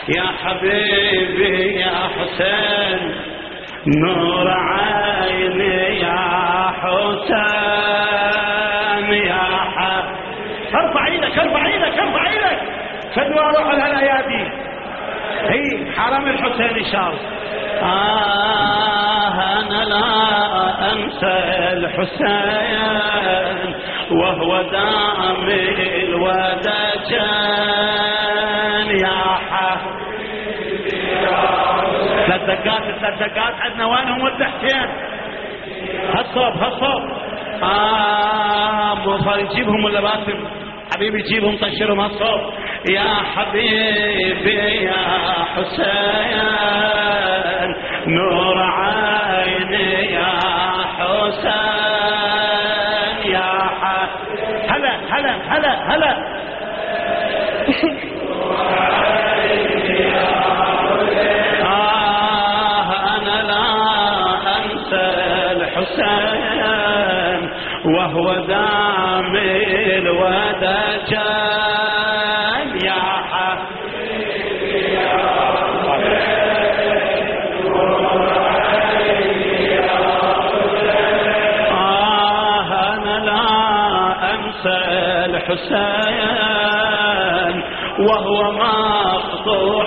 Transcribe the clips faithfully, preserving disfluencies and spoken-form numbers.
يا حبيبي يا حسين نور عيني يا حسين يا حبيبي. ارفع ايدك ارفع ايدك ارفع ايدك فدوا اروح لهالايادي. هي حرم الحسين ان شاء الله. آه انا لا انسى الحسين وهو دامي الودجان يا حبيبي يا حسين. ثلاث دقات ثلاث دقات عندنا وينهم والضحكين؟ هالصوب هالصوب. آه مو صار يجيبهم ولا باسم؟ حبيبي جيبهم طشرهم هالصوب. يا حبيبي يا حسين نور عيني يا حسين يا حبيبي. هلا هلا هلا هلا. آه أنا لا أنسى الحسين وهو دامي الودجان يا حبيبي يا حسين. آه أنا لا أنسى الحسين وهو مقطوع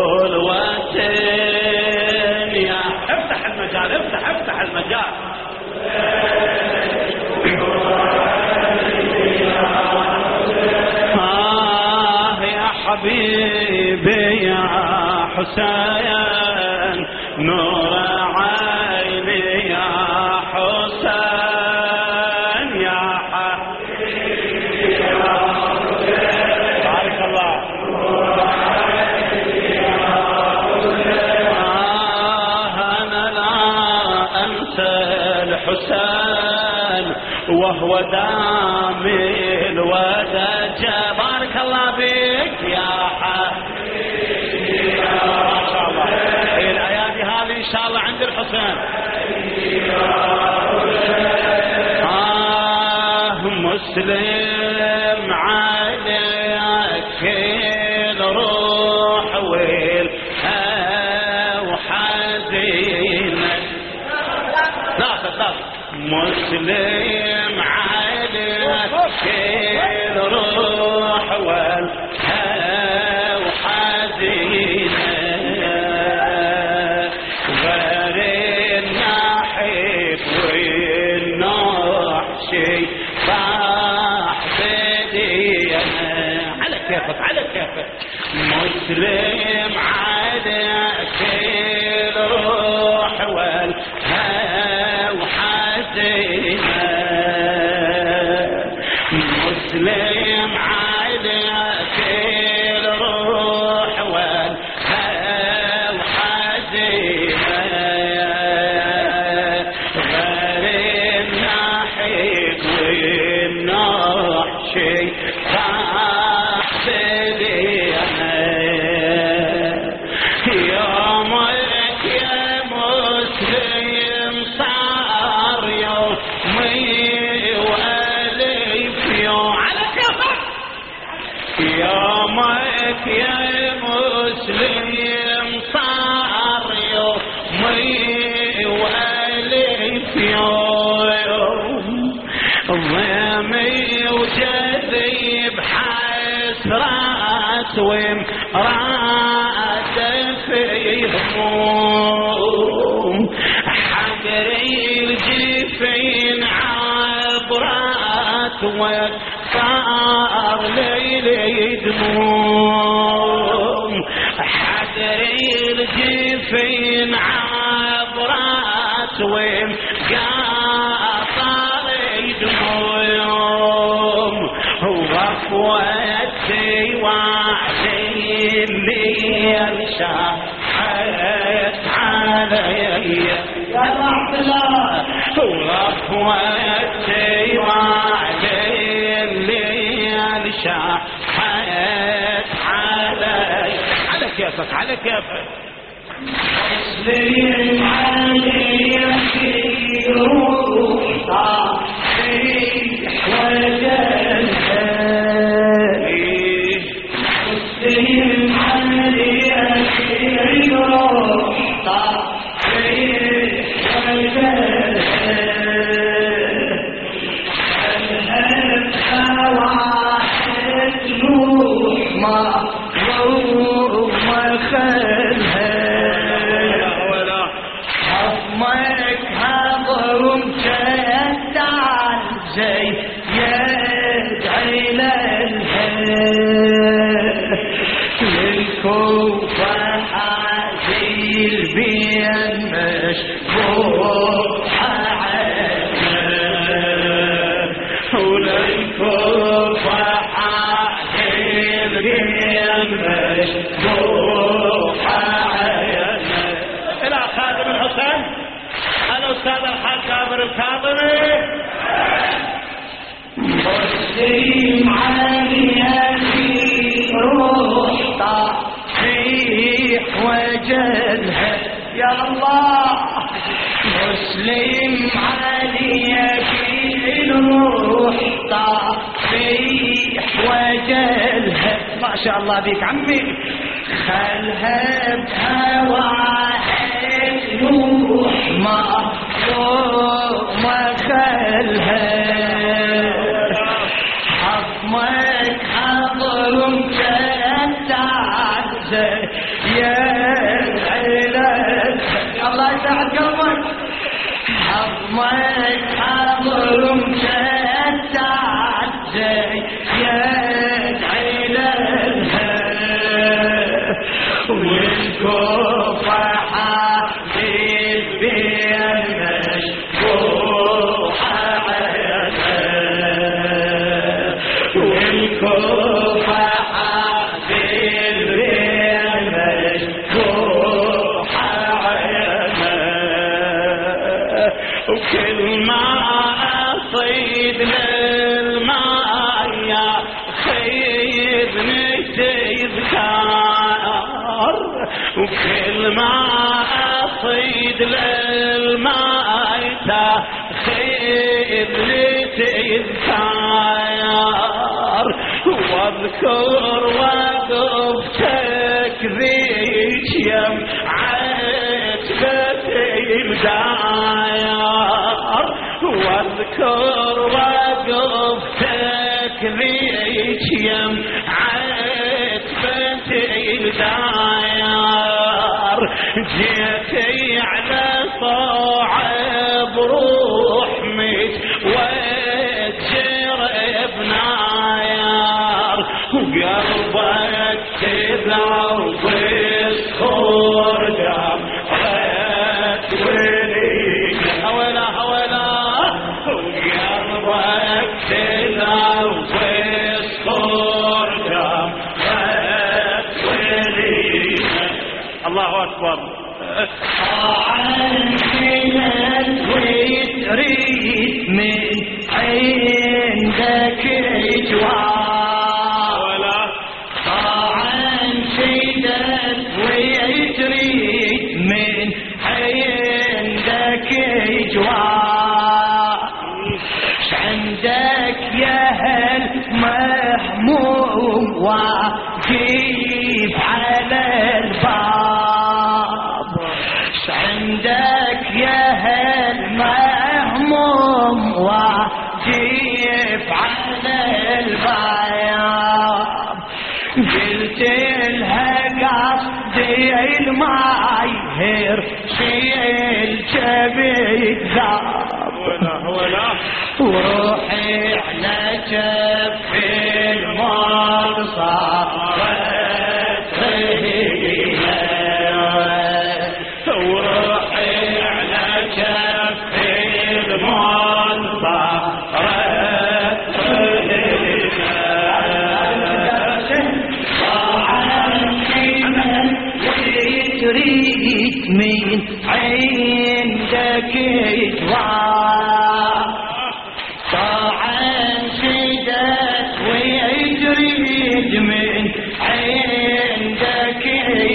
الوتين يا. افتح المجال افتح افتح المجال. آه يا حبيبي يا حسين نور عيني يا حسين يا حبيبي يا حسين. بارك الله. آه أنا لا أنسى الحسين وهو دامي الودجان. بارك الله بك يا حبيبي. ما شاء الله الايادي هذه ان شاء الله عند الحسين. آه مسلم عليك الروح والها وحزينة. لا لا مسلم عليك الروح والها وحزينة غير الناحية والنوح شي صاح بدينا. على كيفك على كيفك. مسلم عليك الروح والها وحزينة مسلم عليك الروح والها وحزينة غير الناحية والنوح شي صاح بدينا. يومك يا مسلم صار يومي والف يوم. على كيفك. يومك يا مسلم صار يومي والف يوم. ضيمي وجذي بحسرات ومرات في هموم. حقري الجفين عبرات وصار ليلي دموم. حقري الجفين عبرات وقاطر دموم. وفوتي وعدي الليل شاحت علي يا عبد الله. وفوتي وعدي الليل شاحت علي. على كيفك على كيفك. مسلم عليك روح صحيح وجلالي. مسلم عليك خلها حضمك حضر مشدع زي يدعي للها للكوفة حازيل بين مشبوحة عنا وللكوفة حازيل بين مشبوحة عنا. إلى خادم الحسين الأستاذ الحاج جابر الكاظمي. مسلم عليها في روح طفيح وجلها يا الله مسلم عليها في روح طفيح وجلها ما شاء الله بك عمي خلها بهواها نوح ما ما خلها حضمك حضر مشدع يا العلل الله يساعد قلبك حضمك حضر مشدع يا العلل والكوفة حبيب بين مشبوحة عنا والكوفة حبيب بين مشبوحة عنا وكل ما أصيد للماء يا خيرني تذكار وكل ما أصيد للماء خيرني تذكار واذكر وقفتك ذيك يم عتبة الدار واذكر وقفتك ذيك يم عتبة الدار جيتي على صعب روح ميت وتجرب نار وقلبك تذوب الصخور دمعت ولينا هولا هولا وقلبك تذوب الصخور دمعت ولينا. الله أكبر. عندك وتريد من عندك جواب ولا طاعن شدك وتريد من عندك جواب عندك يا هل مهموم واقف على الباب عندك يا هل مهموم واقف على الباب قلت لها قصدي المايهر شيل جبيك ذاب ولا ولا وروحي على جف المال صارت رهينة وروحي على جف المال صارت رهينة تريد من عندك جواب طاعن شدك ويجريد من عندك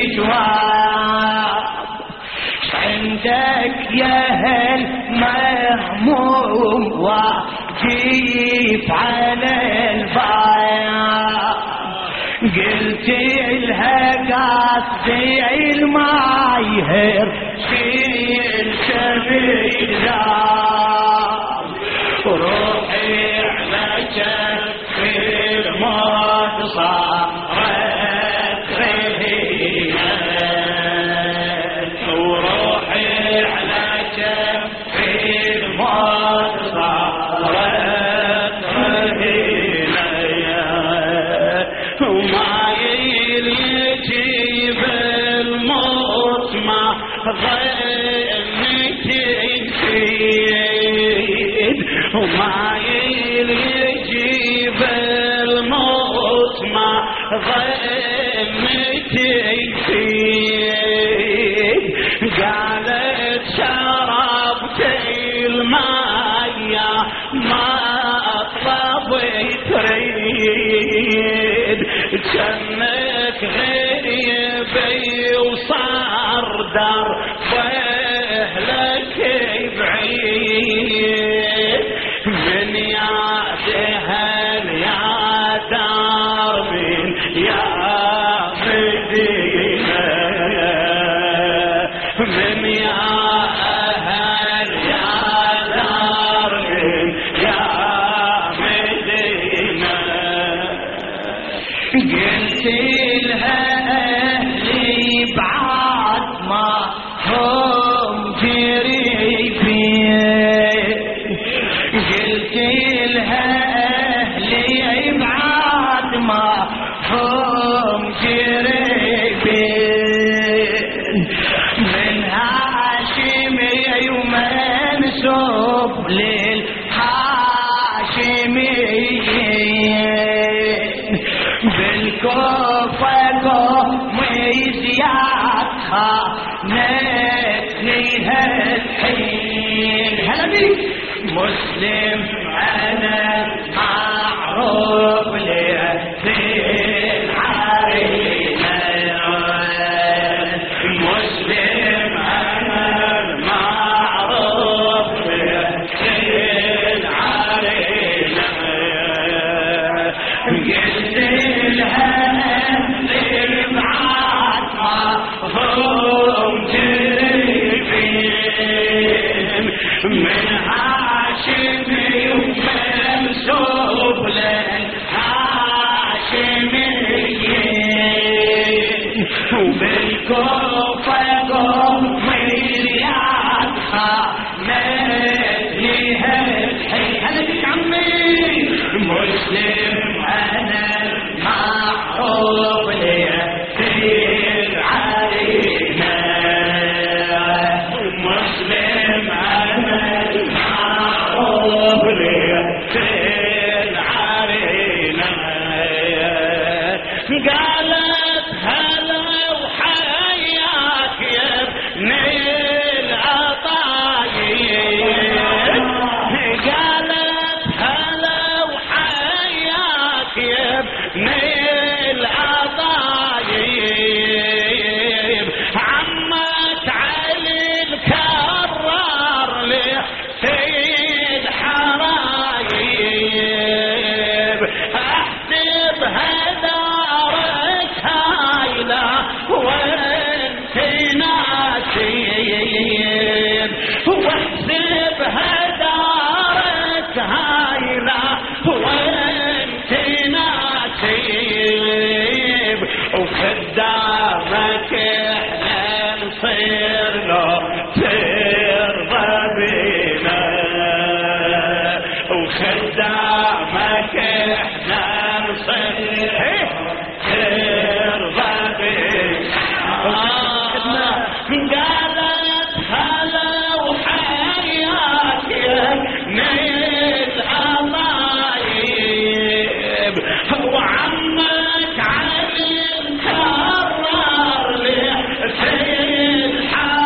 جواب عندك يا هل مهموم واقف على الباب قلت لها قصدي المايهر شيل سبيل ذاب روحي على جف الموت صارت رهينة ظنتي نسيت وما يجيب الموت ما ظنتي نسيت قالت شربت الماء ما اطلب تريد جنك غريبي وصار دربه لك بعيد من يادها يا دار من يا مدينة من يا أهل يا دار من يا مدينة قلت لها أهلي بعد ما هم قريبين قلت لها أهلي بعد ما هم قريبين من هاشمي ومنسوب للهاشميين بالكوفة قومي زيادها نتنيها الحين هلا بيك مسلم أنا معروف لأهل عرينا مسلم أنا معروف لأهل عرينا قلت لها اللي بعد ما هم جريبين من هاشمي ومنسوب للهاشميين وبالكوفة قومي زيادها مثلها الحين هلا بك عمي مسلم أنا معروف لأهل علينا مسلم أنا معروف لأهل علينا قالت هلا وحياك يا ابن العطايب قالت هلا وحياك يا ابن العطايب عمك علي الكرار له سيد حرايب احسبها دارك هايله وانت ناسيب واحسبها دارك هايله وانت ناسيب وخدامك احنا نصير له ترضى بينا وخدامك احنا نصير ترضى بينا قالت هلا وحياك يا نيل عطايب وعمك علي الكرار له سيد حرايب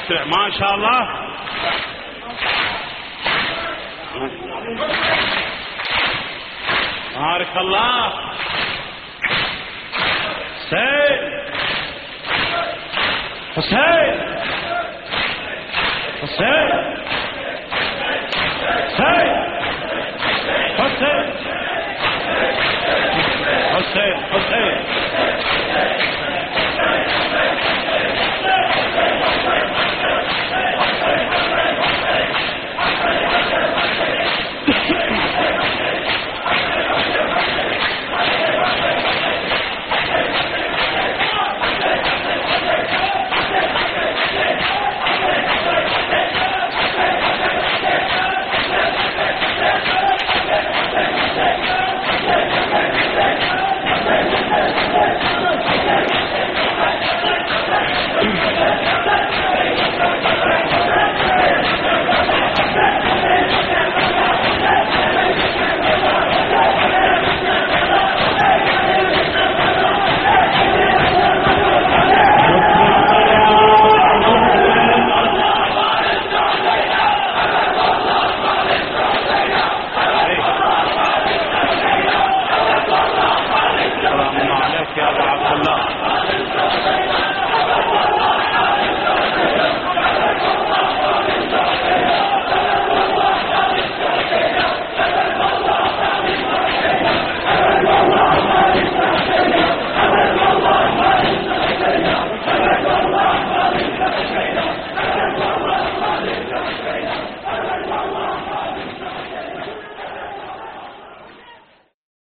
اسرع ما شاء الله. بارك الله. حسين حسين حسين حسين حسين حسين حسين